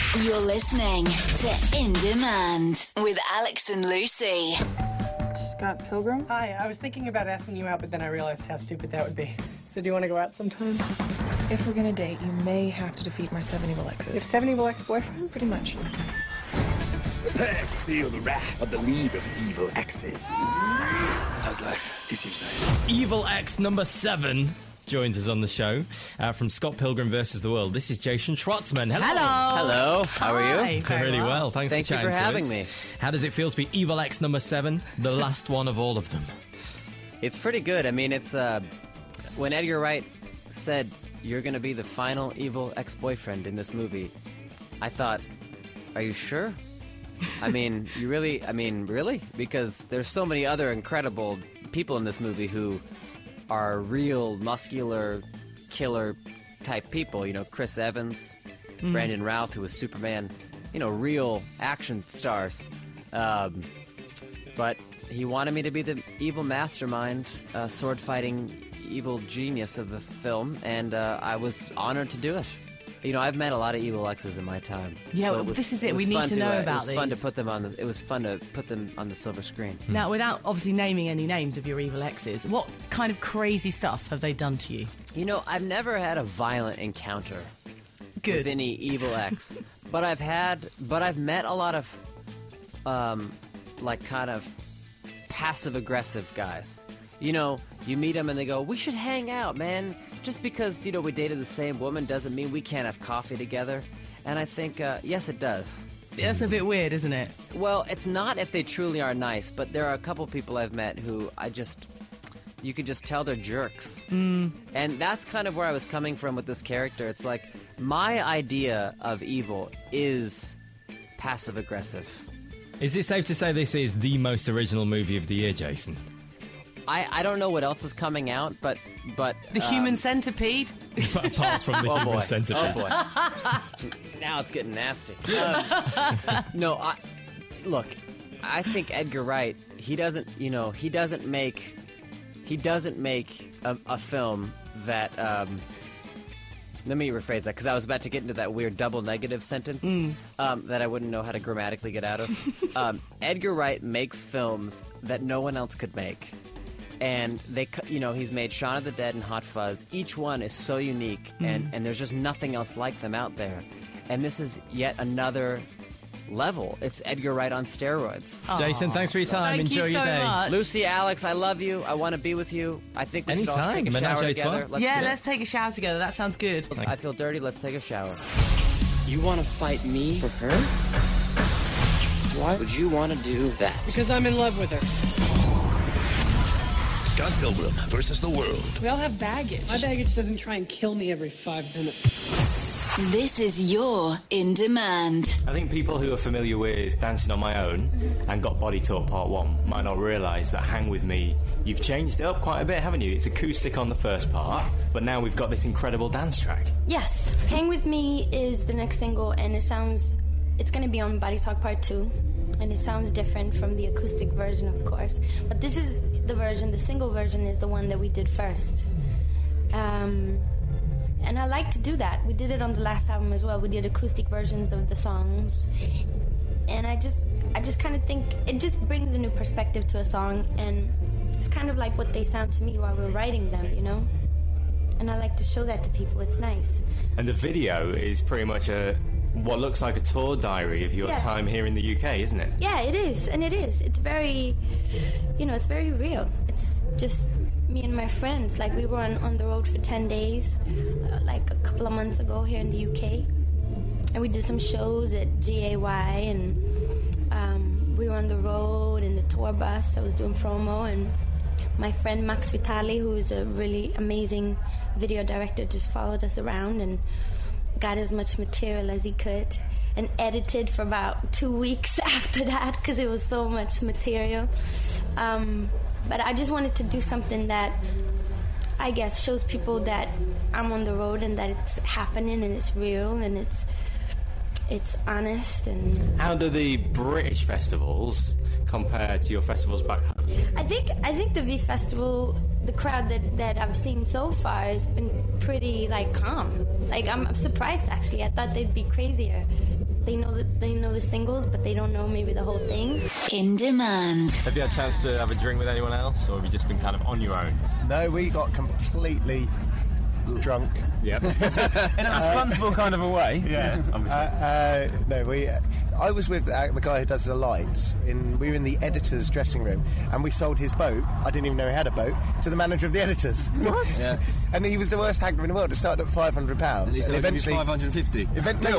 You're listening to In Demand with Alex and Lucy. Scott Pilgrim? Hi, I was thinking about asking you out, but then I realized how stupid that would be. So do you want to go out sometime? If we're gonna date, you may have to defeat my 7 evil exes. You have 7 evil ex-boyfriends? Pretty much. Prepare to feel the wrath of the league of evil exes. How's life? He seems nice. Evil X number 7 joins us on the show from Scott Pilgrim vs. the World. This is Jason Schwartzman. Hello. Hello. How are you? Really well. Thank you for chatting for to having us. me. How does it feel to be Evil X number 7, the last one of all of them? It's pretty good. I mean, it's when Edgar Wright said you're going to be the final evil ex-boyfriend in this movie, I thought, are you sure? I mean, really? Because there's so many other incredible people in this movie who are real muscular killer type people. You know, Chris Evans, Brandon Routh, who was Superman. You know, real action stars. But he wanted me to be the evil mastermind, sword-fighting evil genius of the film, and I was honored to do it. You know, I've met a lot of evil exes in my time. Yeah, well, this is it. We need to know about these. It was fun to put them on the. It was fun to put them on the silver screen. Now, without obviously naming any names of your evil exes, what kind of crazy stuff have they done to you? You know, I've never had a violent encounter with any evil ex, but I've met a lot of, like kind of passive-aggressive guys. You know, you meet them and they go, "We should hang out, man." Just because, you know, we dated the same woman doesn't mean we can't have coffee together. And I think, yes, it does. That's a bit weird, isn't it? Well, it's not if they truly are nice, but there are a couple people I've met who you could just tell they're jerks. And that's kind of where I was coming from with this character. It's like, my idea of evil is passive-aggressive. Is it safe to say this is the most original movie of the year, Jason? I don't know what else is coming out, but The Human Centipede? Apart from the Human Centipede. Oh, boy. Now it's getting nasty. No, look, I think Edgar Wright, he doesn't make a film that, let me rephrase that, because I was about to get into that weird double negative sentence that I wouldn't know how to grammatically get out of. Edgar Wright makes films that no one else could make. And he's made Shaun of the Dead and Hot Fuzz. Each one is so unique, and there's just nothing else like them out there. And this is yet another level. It's Edgar Wright on steroids. Jason, thanks for your time. Thank Enjoy you your so day. much. Lucy, Alex, I love you. I want to be with you. I think we should all take a shower together. Let's take a shower together. That sounds good. I feel dirty. Let's take a shower. You want to fight me for her? Why would you want to do that? Because I'm in love with her. Scott Pilgrim versus the World. We all have baggage. My baggage doesn't try and kill me every 5 minutes. This is your In Demand. I think people who are familiar with Dancing on My Own and Got Body Talk Part 1 might not realise that Hang With Me, you've changed it up quite a bit, haven't you? It's acoustic on the first part, but now we've got this incredible dance track. Yes. Hang With Me is the next single, and it's going to be on Body Talk Part 2, and it sounds different from the acoustic version, of course. But this is the single version is the one that we did first. And I like to do that. We did it on the last album as well. We did acoustic versions of the songs. And I just kind of think it just brings a new perspective to a song, and it's kind of like what they sound to me while we're writing them, you know? And I like to show that to people. It's nice. And the video is pretty much what looks like a tour diary of your time here in the UK, isn't it? Yeah, it is. And it is. It's very, it's very real. It's just me and my friends. Like, we were on the road for 10 days, like a couple of months ago here in the UK. And we did some shows at GAY, and we were on the road in the tour bus. I was doing promo, and my friend Max Vitali, who is a really amazing video director, just followed us around and got as much material as he could and edited for about 2 weeks after that because it was so much material. But I just wanted to do something that I guess shows people that I'm on the road and that it's happening and it's real and it's honest. And how do the British festivals compare to your festivals back home? I think the V Festival, the crowd that I've seen so far has been pretty calm. I'm surprised, actually. I thought they'd be crazier. they know the singles, but they don't know maybe the whole thing. In Demand. Have you had a chance to have a drink with anyone else, or have you just been kind of on your own? No, we got completely drunk. Yeah. In a responsible kind of a way. Yeah, obviously. No, I was with the guy who does the lights. We were in the editor's dressing room, and we sold his boat. I didn't even know he had a boat to the manager of the editors. What? Yeah. And he was the worst haggler in the world. It started at £500, and eventually £550.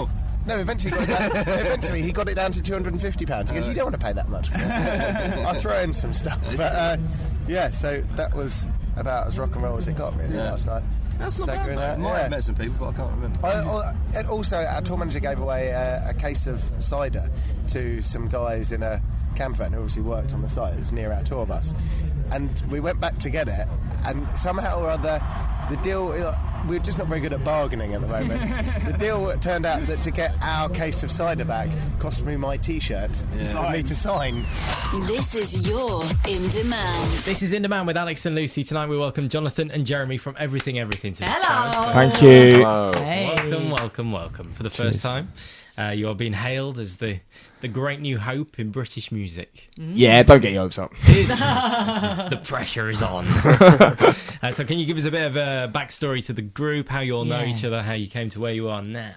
Eventually, he got it down to £250. He goes, "You don't want to pay that much for it." I'll throw in some stuff. But yeah, so that was about as rock and roll as it got really last night. That's not bad, I might have met some people, but I can't remember. And also, our tour manager gave away a case of cider to some guys in a camper van who obviously worked on the site. It was near our tour bus. And we went back to get it, and somehow or other, the deal... We're just not very good at bargaining at the moment. The deal turned out that to get our case of cider back cost me my T-shirt for me to sign. This is your In Demand. This is In Demand with Alex and Lucy. Tonight we welcome Jonathan and Jeremy from Everything Everything to the Hello. show. Thank you. Hello. Hey. Welcome. For the first time, you are being hailed as the great new hope in British music. Yeah, don't get your hopes up. The pressure is on. So can you give us a bit of a backstory to the group, how you all know each other, how you came to where you are now?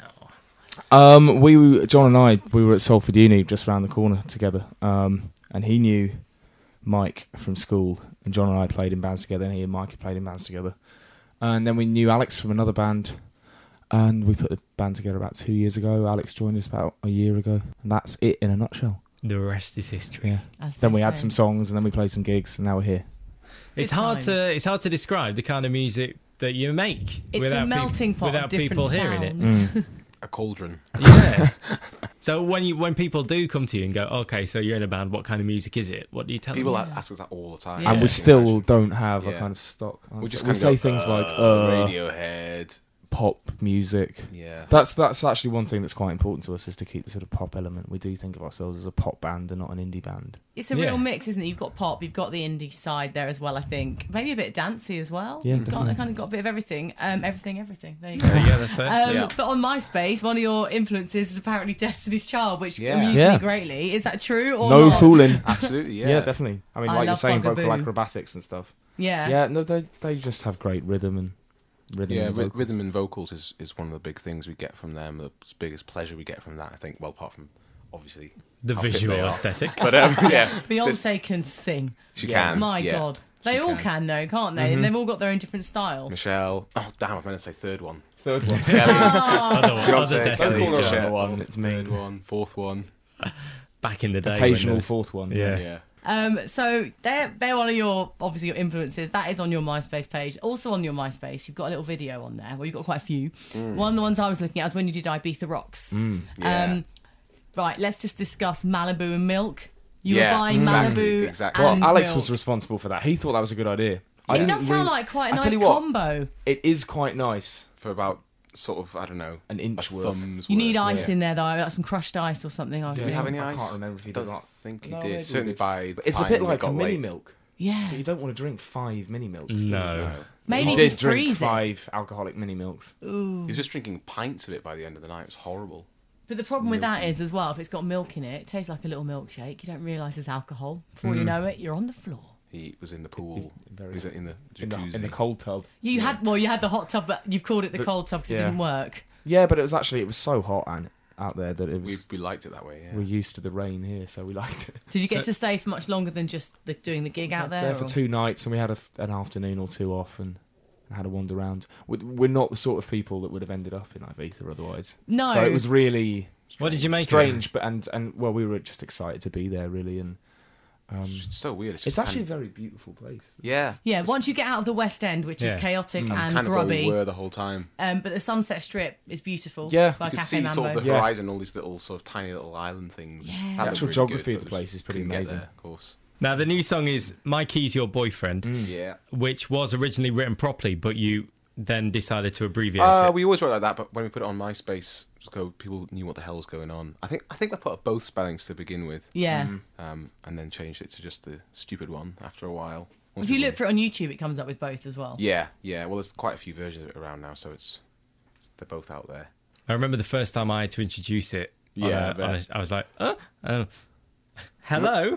John and I, we were at Salford Uni just around the corner together, and he knew Mike from school, and John and I played in bands together, and he and Mike had played in bands together. And then we knew Alex from another band, and we put the band together about 2 years ago. Alex joined us about a year ago, and that's it in a nutshell. The rest is history. Yeah. Then we had some songs, and then we played some gigs, and now we're here. It's hard to describe the kind of music that you make. It's without a melting pot without of different people sounds. hearing it. A cauldron. Yeah. So when people do come to you and go, okay, so you're in a band, what kind of music is it? What do you tell them? People ask us that all the time. Yeah. And we still don't have a kind of stock. We just we say things like Radiohead, pop music. Yeah. That's actually one thing that's quite important to us, is to keep the sort of pop element. We do think of ourselves as a pop band and not an indie band. It's a real mix, isn't it? You've got pop, you've got the indie side there as well, I think. Maybe a bit dancey as well. Yeah, Kind of got a bit of everything. Everything. There you go. Yeah, that's it. But on MySpace, one of your influences is apparently Destiny's Child, which amused me greatly. Is that true or no not? fooling. Absolutely, yeah. Yeah, definitely. I mean, like you're saying, vocal acrobatics and stuff. Yeah. Yeah, no, they just have great rhythm and rhythm and vocals is one of the big things we get from them. The biggest pleasure we get from that, I think. Well, apart from obviously the visual aesthetic, but yeah, Beyonce can sing. She can. My God, they all can though, can't they? And they've all got their own different style. Michelle. Oh damn! I meant to say third one. Kelly. Beyonce. One. It's me. Third one. Fourth one. Back in the day. Occasional fourth one. Yeah. So they're one of your influences. That is on your MySpace page. Also on your MySpace, you've got a little video on there. Well, you've got quite a few. One of the ones I was looking at was when you did Ibiza Rocks. Right, let's just discuss Malibu and Milk. You were buying Malibu. Exactly. Well, Alex Milk. was responsible for that. He thought that was a good idea. It does sound like quite a nice combo. It is quite nice for about sort of, I don't know, an inch worth. You need ice in there though, like some crushed ice or something. Did he have any ice? I can't remember if he did. I think he did. Certainly by. It's a bit like a mini milk. Yeah. But you don't want to drink 5 mini milks. No. Maybe he you did drink freeze 5 alcoholic mini milks. Ooh. He was just drinking pints of it by the end of the night. It was horrible. But the problem with that is, as well, if it's got milk in it tastes like a little milkshake. You don't realise there's alcohol. Before you know it, you're on the floor. He was in the pool. He was in the jacuzzi. In the cold tub. You had the hot tub, but you've called it the cold tub because it didn't work. Yeah, but it was so hot out there that it was. We liked it that way. Yeah. We're used to the rain here, so we liked it. Did you get to stay for much longer than just doing the gig out there? For 2 nights, and we had an afternoon or 2 off, and had a wander around. We're not the sort of people that would have ended up in Ibiza otherwise. No. So it was really. What did you make? Strange, but well, we were just excited to be there, really, and. It's so weird. It's actually a very beautiful place. Yeah. Yeah, once you get out of the West End, which is chaotic and kind grubby. Of where we were the whole time. But the Sunset Strip is beautiful. Yeah. By you can Cafe see Mambo. sort of the horizon, all these little sort of tiny little island things. Yeah. The actual geography of the place is pretty amazing. Of course. Now, the new song is My Key's Your Boyfriend, which was originally written properly, but you then decided to abbreviate it. We always wrote like that, but when we put it on MySpace, people knew what the hell was going on. I think we put up both spellings to begin with. Yeah. And then changed it to just the stupid one after a while. If you look for it on YouTube, it comes up with both as well. Yeah. Well, there's quite a few versions of it around now, so they're both out there. I remember the first time I had to introduce it Yeah, I was like, hello,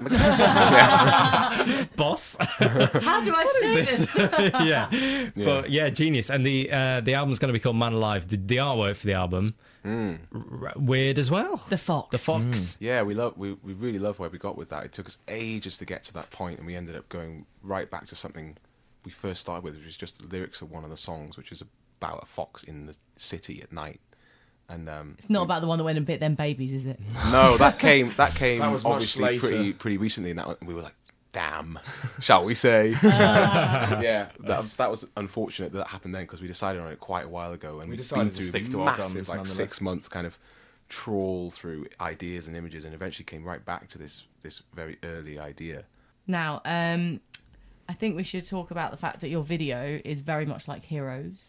boss. How do I say this? Yeah, but yeah, genius. And the album's going to be called Man Alive. The artwork for the album, weird as well. The fox. Yeah, we really love where we got with that. It took us ages to get to that point, and we ended up going right back to something we first started with, which was just the lyrics of one of the songs, which is about a fox in the city at night. And it's not about the one that went and bit them babies, is it? No, that came That was obviously much later. pretty recently, and we were like, damn, shall we say? Yeah, that was unfortunate that happened then, because we decided on it quite a while ago, and We we'd decided been to through stick to our massive, guns, like nonetheless. 6 months kind of trawl through ideas and images, and eventually came right back to this very early idea. Now, I think we should talk about the fact that your video is very much like Heroes.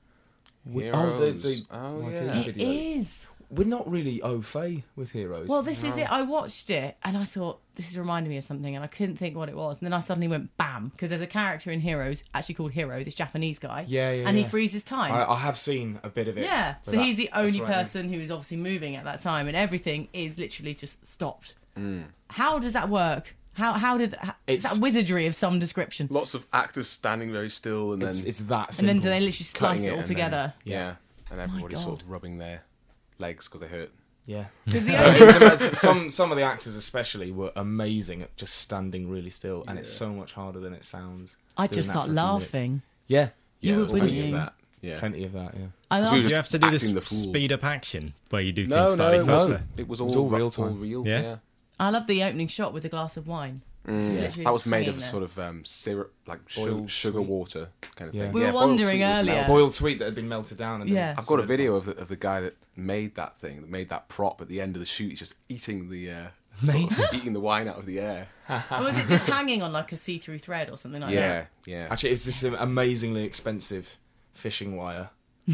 Heroes. yeah. It is. We're not really au fait with Heroes. Well, this is it. I watched it and I thought, this is reminding me of something, and I couldn't think what it was. And then I suddenly went, bam, because there's a character in Heroes actually called Hero, this Japanese guy. Yeah. And he freezes time. I have seen a bit of it. Yeah. but So he's the only that's right, person who is obviously moving at that time, and everything is literally just stopped. How does that work? It's that wizardry of some description. Lots of actors standing very still, and It's then that And simple. then do they literally slice cutting it all and together? then, and everybody's God. sort of rubbing their legs because they hurt. Yeah. 'Cause the only- some of the actors especially were amazing at just standing really still, and it's so much harder than it sounds. I'd doing just that start for a few minutes. laughing. Yeah. You would, wouldn't plenty of you? that. Yeah. Plenty of that, yeah. I love we were Do you just have to do this acting the fool. speed up action where you do things No, slightly faster? it was It was all all real all time. real. Yeah. Yeah. I love the opening shot with a glass of wine. It's just literally That was just made hanging of a there. sort of syrup, like Boiled sugar sweet. water kind of Yeah. thing. We were boiled wondering sweet was earlier. melted. Boiled sweet that had been melted down. And Yeah. then I've got a solidified. video of the guy that made that thing, that made that prop at the end of the shoot. He's just eating the eating the wine out of the air. Or was it just hanging on like a see-through thread or something like that? Yeah. Actually, it's this amazingly expensive fishing wire,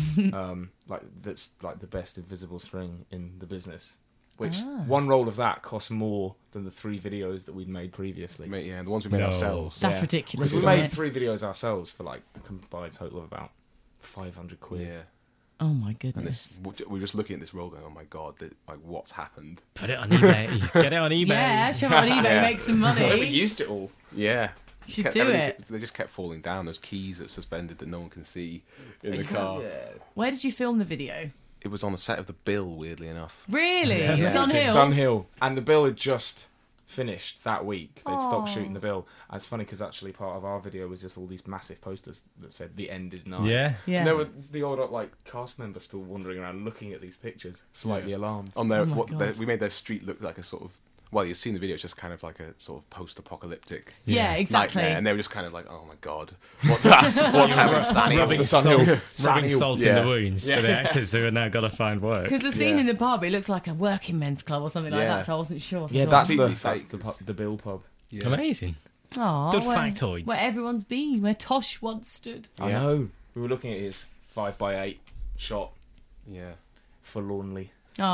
that's like the best invisible string in the business. Which one roll of that costs more than the 3 videos that we'd made previously. The ones we made ourselves. That's ridiculous, Because we isn't made it? 3 videos ourselves for like a combined total of about 500 quid. Yeah. Oh my And goodness. we're just looking at this roll going, oh my god, like what's happened? Put it on eBay. Get it on eBay. Yeah, shove it on eBay, make some money. I used it all. Yeah. You should do it. They just kept falling down. Those keys that suspended that no one can see in the car. Where did you film the video? It was on the set of The Bill, weirdly enough. Really? Yeah. Sun Hill? Sun Hill. And the bill had just finished that week. They'd stopped shooting the bill. And it's funny because actually part of our video was just all these massive posters that said "The end is nigh." Yeah. Yeah. And there was the odd cast member still wandering around looking at these pictures, slightly alarmed. On their, Oh my God. we made their street look like a sort of. Well, you've seen the video. It's just kind of like a sort of post-apocalyptic. Yeah, exactly. Nightmare, and they were just kind of like, "Oh my god, what's that? What's happening?" Rubbing the Sun salt, Hills. rubbing Sun salt Hill. in Yeah. the wounds for the actors who are now got to find work. Because the scene in the pub, it looks like a working men's club or something like Yeah. that, so I wasn't sure. Yeah, So that's I the fake. the bill pub. Amazing. Aw, Good where- factoids. Where everyone's been, where Tosh once stood. I Yeah. know. We were looking at his 5x8 shot Yeah. forlornly.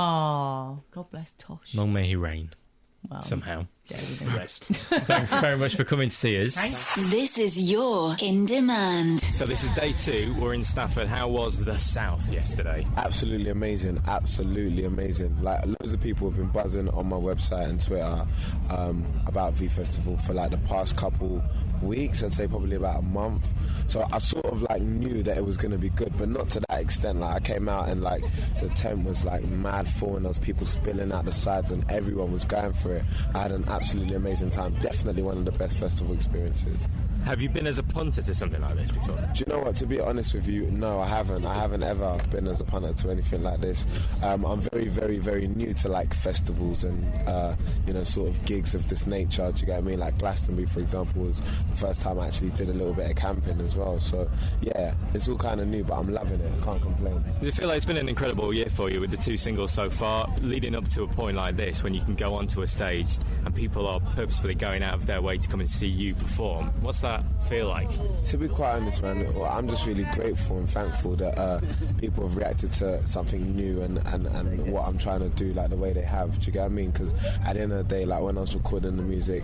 Oh, God bless Tosh. Long may he reign. Well, Somehow. Rest. Thanks very much for coming to see us. This is your In Demand. So this is day 2. We're in Stafford. How was the South yesterday? Absolutely amazing, absolutely amazing. Like, loads of people have been buzzing on my website and Twitter about V Festival for like the past couple weeks. I'd say probably about a month. So I sort of like knew that it was going to be good, but not to that extent. Like, I came out and like the tent was like mad full, and there was people spilling out the sides, and everyone was going for it. I had an absolutely amazing time. Definitely one of the best festival experiences. Have you been as a punter to something like this before? Do you know what? To be honest with you, no, I haven't. I haven't ever been as a punter to anything like this. I'm very, very, very new to like festivals and sort of gigs of this nature. Do you get what I mean? Like Glastonbury, for example, was the first time I actually did a little bit of camping as well. So yeah, it's all kind of new, but I'm loving it. I can't complain. Do you feel like it's been an incredible year for you with the 2 singles so far, leading up to a point like this when you can go onto a stage and people are purposefully going out of their way to come and see you perform? What's that feel like? To be quite honest, man, well, I'm just really grateful and thankful that people have reacted to something new and what I'm trying to do, like the way they have. Do you get what I mean? Because at the end of the day, like when I was recording the music,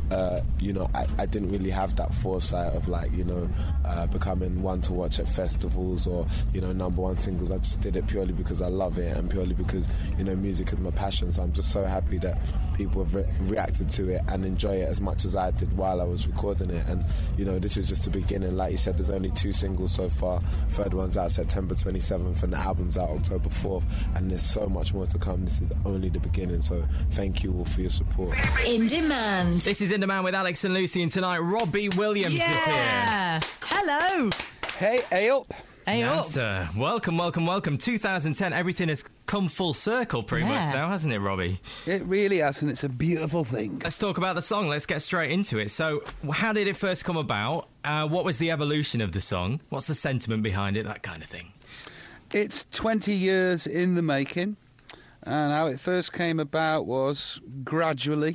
I didn't really have that foresight of becoming one to watch at festivals or number one singles. I just did it purely because I love it and purely because music is my passion. So I'm just so happy that people have reacted to it and enjoy it as much as I did while I was recording it. And this is just the beginning. Like you said, there's only 2 singles so far. Third one's out September 27th and the album's out October 4th, and there's so much more to come. This is only the beginning, so thank you all for your support. In Demand. This is In Demand with Alex and Lucy, and tonight Robbie Williams is here. Hello. Hey, up. Hey up. Sir. Welcome. 2010, everything has come full circle pretty much now, hasn't it, Robbie? It really has, and it's a beautiful thing. Let's talk about the song. Let's get straight into it. So, how did it first come about? What was the evolution of the song? What's the sentiment behind it? That kind of thing. It's 20 years in the making, and how it first came about was gradually.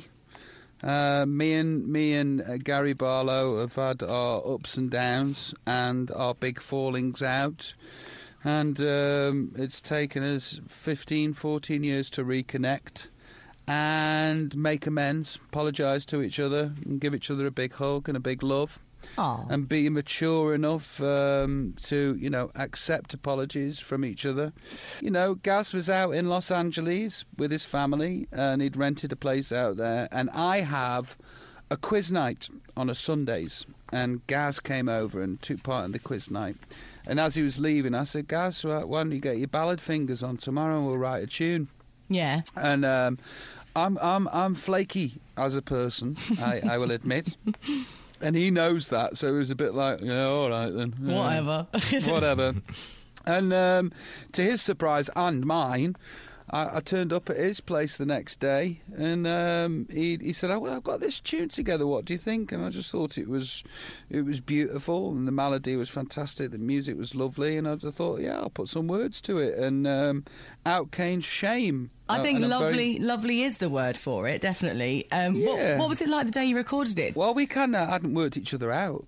Me and Gary Barlow have had our ups and downs and our big fallings out, and it's taken us 14 years to reconnect and make amends, apologise to each other and give each other a big hug and a big love. Aww. And be mature enough to, accept apologies from each other. Gaz was out in Los Angeles with his family and he'd rented a place out there. And I have a quiz night on a Sundays. And Gaz came over and took part in the quiz night. And as he was leaving, I said, Gaz, why don't you get your ballad fingers on tomorrow and we'll write a tune. Yeah. And I'm flaky as a person, I will admit. And he knows that, so it was a bit like, all right then. Whatever. Whatever. And to his surprise and mine, I turned up at his place the next day, and he said, I've got this tune together, what do you think? And I just thought it was beautiful, and the melody was fantastic, the music was lovely, and I just thought, I'll put some words to it. And out came Shame. I think lovely is the word for it, definitely. What was it like the day you recorded it? Well, we kind of hadn't worked each other out.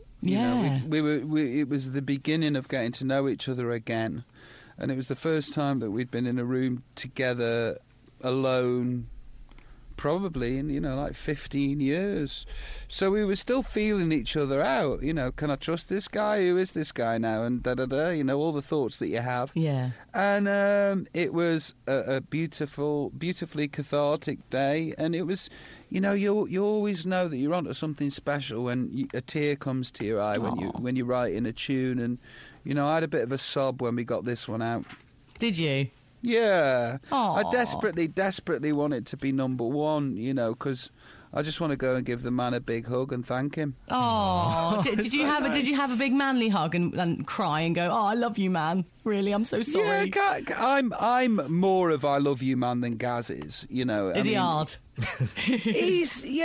It was the beginning of getting to know each other again. And it was the first time that we'd been in a room together alone, probably in, 15 years. So we were still feeling each other out. Can I trust this guy? Who is this guy now? And all the thoughts that you have. Yeah. And it was a beautifully cathartic day. And it was, you always know that you're onto something special when a tear comes to your eye when you're writing a tune. And I had a bit of a sob when we got this one out. Did you? Yeah. Aww. I desperately want it to be number one, because I just want to go and give the man a big hug and thank him. Oh, did you have a big manly hug and cry and go, I love you, man. Really, I'm so sorry. Yeah, I'm more of I love you, man than Gaz is. Is he hard? He's he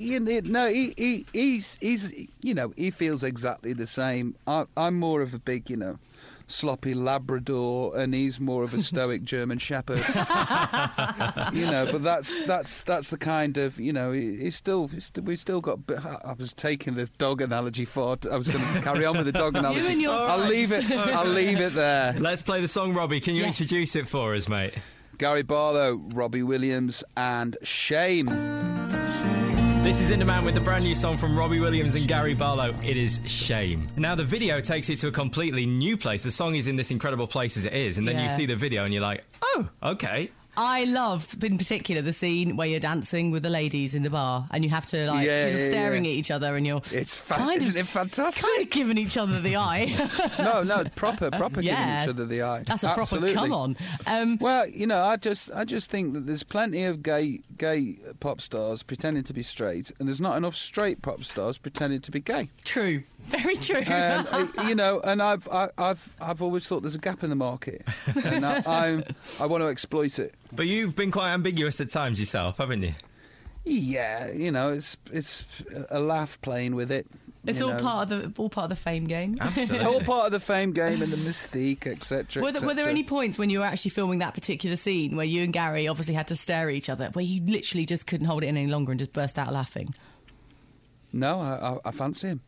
feels exactly the same. I'm more of a big sloppy Labrador, and he's more of a stoic German Shepherd. But that's the kind of we've still got. I was taking the dog analogy forward. I was going to carry on with the dog analogy. I'll leave it there. Let's play the song, Robbie. Can you introduce it for us, mate? Gary Barlow, Robbie Williams, and Shame. This is In Demand with the brand new song from Robbie Williams and Gary Barlow. It is Shame. Now, the video takes it to a completely new place. The song is in this incredible place as it is, and then you see the video and you're like, oh, okay. I love, in particular, the scene where you're dancing with the ladies in the bar and you have to, you're staring at each other and you're... Isn't it fantastic? Kind of giving each other the eye. No, proper giving each other the eye. That's a proper come on. Well, I just think that there's plenty of gay pop stars pretending to be straight, and there's not enough straight pop stars pretending to be gay. True. Very true. And I've always thought there's a gap in the market, and I want to exploit it. But you've been quite ambiguous at times yourself, haven't you? Yeah, it's a laugh playing with it. It's all part of the fame game. Absolutely. All part of the fame game and the mystique, etc. Were there any points when you were actually filming that particular scene where you and Gary obviously had to stare at each other, where you literally just couldn't hold it in any longer and just burst out laughing? No, I fancy him.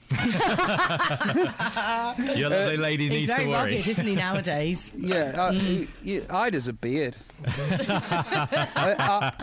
Your lovely lady He's needs very to worry. rugged, isn't he, nowadays? Yeah, Ida's a beard. I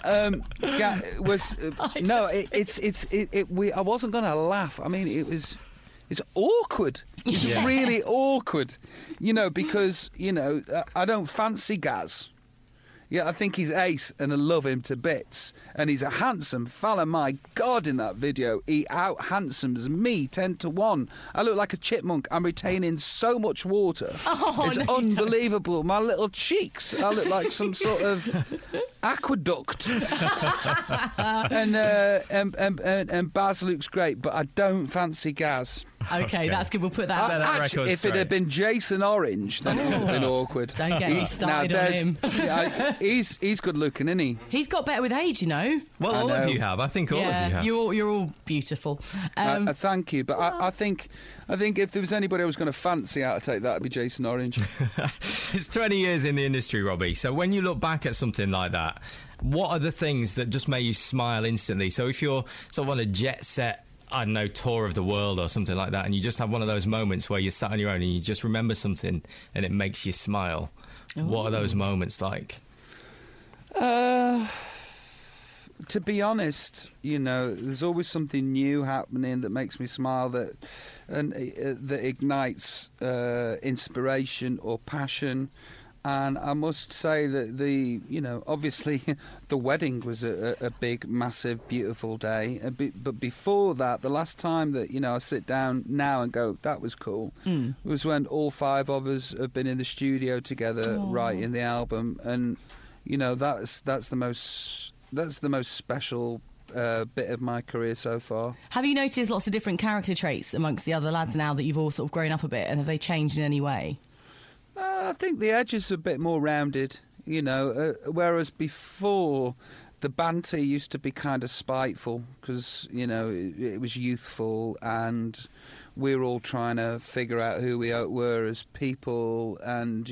wasn't going to laugh. I mean, it's awkward. It's really awkward, because I don't fancy Gaz. Yeah, I think he's ace and I love him to bits. And he's a handsome fella. My God, in that video, he out-handsomes me 10 to 1. I look like a chipmunk. I'm retaining so much water. It's unbelievable. My little cheeks. I look like some sort of aqueduct. and Baz looks great, but I don't fancy Gaz. Okay, that's good. We'll put that. Actually, if it had been Jason Orange, then it would have been awkward. Don't get me started on him. He's good looking, isn't he? He's got better with age, Well, all of you have. I think all of you have. You're all beautiful. Thank you, but I think if there was anybody I was going to fancy out of take, that would be Jason Orange. It's 20 years in the industry, Robbie. So when you look back at something like that, what are the things that just make you smile instantly? So if you're sort of on a jet set, I don't know, tour of the world or something like that, and you just have one of those moments where you're sat on your own and you just remember something and it makes you smile. Ooh. What are those moments like? To be honest, there's always something new happening that makes me smile, that ignites inspiration or passion. And I must say that obviously the wedding was a big, massive, beautiful day. But before that, the last time that, I sit down now and go, that was cool, was when all 5 of us have been in the studio together writing the album. And, that's the most special bit of my career so far. Have you noticed lots of different character traits amongst the other lads now that you've all sort of grown up a bit, and have they changed in any way? I think the edges are a bit more rounded, whereas before the banter used to be kind of spiteful because, it was youthful and we were all trying to figure out who we were as people, and,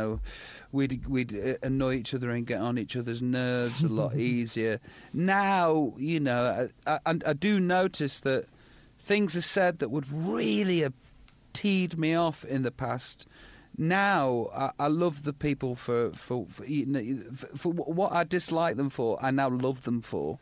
we'd annoy each other and get on each other's nerves a lot easier. Now, I do notice that things are said that would really have teed me off in the past. Now I love the people for what I dislike them for. I now love them for.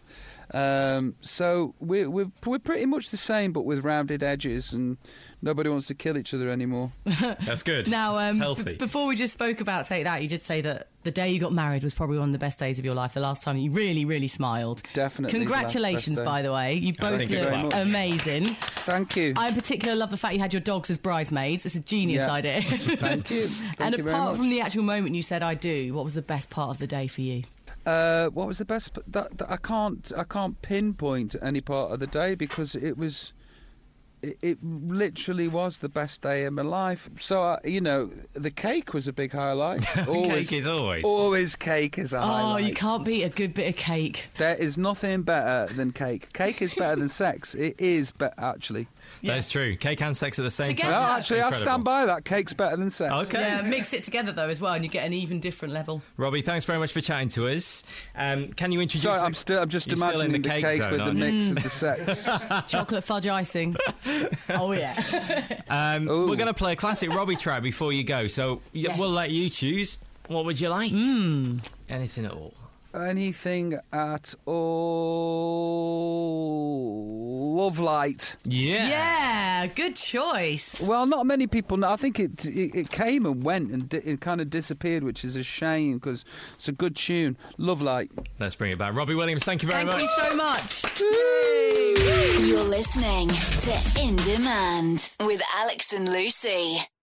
So we're pretty much the same, but with rounded edges, and nobody wants to kill each other anymore. That's good. Now, it's healthy. Before we just spoke about Take That, you did say that the day you got married was probably one of the best days of your life. The last time you really, really smiled. Definitely. Congratulations, by the way. You both look amazing. Thank you. I in particular love the fact you had your dogs as bridesmaids. It's a genius idea. Thank you. And apart from the actual moment you said "I do," what was the best part of the day for you? What was the best? I can't pinpoint any part of the day because it was. It literally was the best day of my life. So, the cake was a big highlight. Cake is always cake is a highlight. Oh, you can't beat a good bit of cake. There is nothing better than cake. Cake is better than sex. It is, actually. That's true. Cake and sex at the same time. No, actually, I stand by that. Cake's better than sex. Okay. Yeah, mix it together, though, as well, and you get an even different level. Robbie, thanks very much for chatting to us. Can you introduce... Sorry, I'm just imagining the cake zone, with the mix of the sex. Chocolate fudge icing. Oh, yeah. We're going to play a classic Robbie track before you go, so we'll let you choose. What would you like? Anything at all. Anything at all. Love Light. Yeah, good choice. Well, not many people know. I think it came and went and it kind of disappeared, which is a shame because it's a good tune. Love Light. Let's bring it back. Robbie Williams, thank you very much. Thank you so much. You're listening to In Demand with Alex and Lucy.